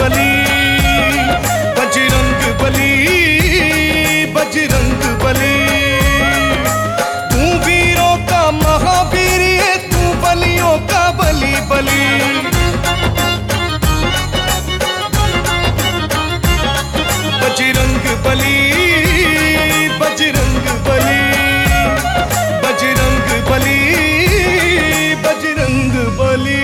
बली, बजरंग बली, बजरंग बली। तू वीरों का महावीर है, तू बलियों का बली बली। बजरंग बली, बजरंग बली, बजरंग बली, बजरंग बली।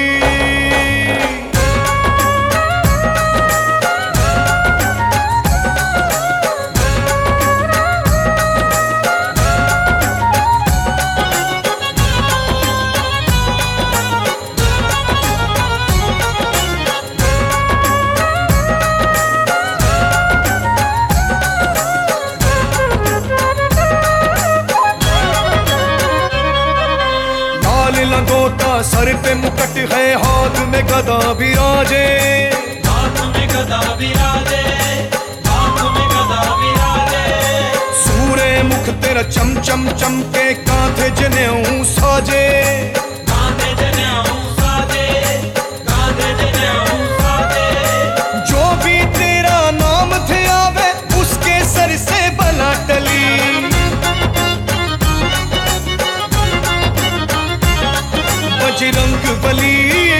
लंगोटा सर पे मुकुट है, हाथ में गदा विराजे, हाथ में गदा विराजे, हाथ में गदा विराजे। सूरे मुख तेरा चम चम चमके, कांधे जनेऊ साजे, कांधे जनेऊ साजे, कांधे जनेऊ साजे। जो भी तेरा नाम थे आवे, उसके सर से बला टली। बजरंग बली,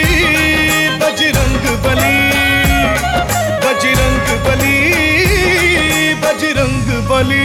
बजरंग बली, बजरंग बली, बजरंग बली।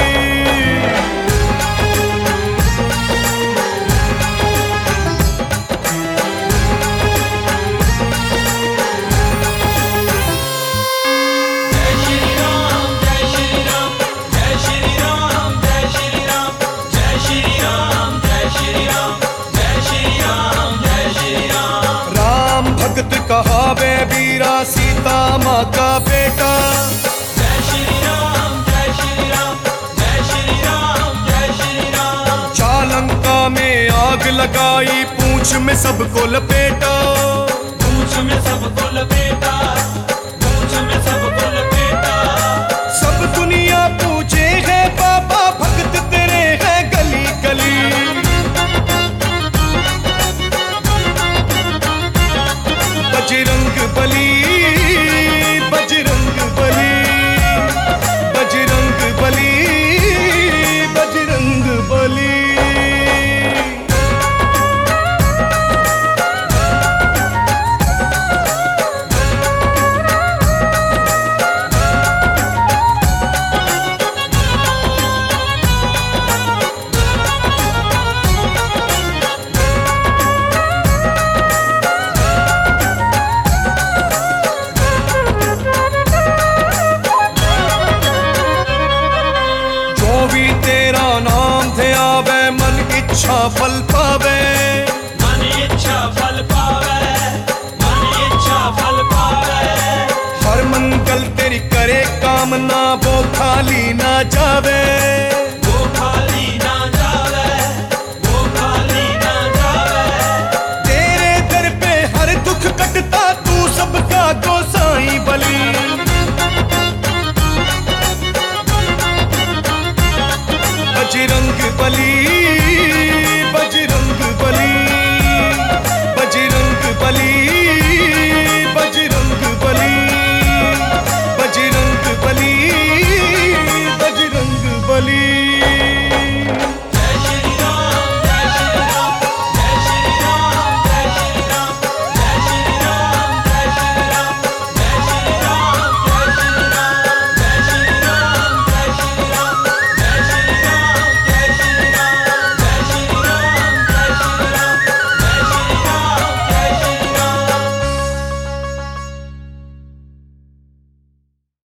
भगत कहावे वीरा, सीता माँ का बेटा। जय श्री राम, जय श्री राम, जय श्री राम, जय श्री राम। चालंका में आग लगाई, पूंछ में सबको लपेटा, पूंछ में सबको लपेटा, पूंछ में सबको लपेटा। सब दुनिया पूछे है बाबा, भगत तेरे है गली गली। बजरंग बली, बजरंग बली, बजरंग बली, बजरंग बली। तेरा नाम थे आवे, मन इच्छा फल पावे, मन इच्छा फल पावे, मन इच्छा फल पावे। हर मंगल तेरी करे कामना, वो खाली ना जावे, वो खाली ना जावे, वो खाली ना जावे। तेरे दर पे हर दुख कटता, तू सबका गोसाई बली। बजरंग बली,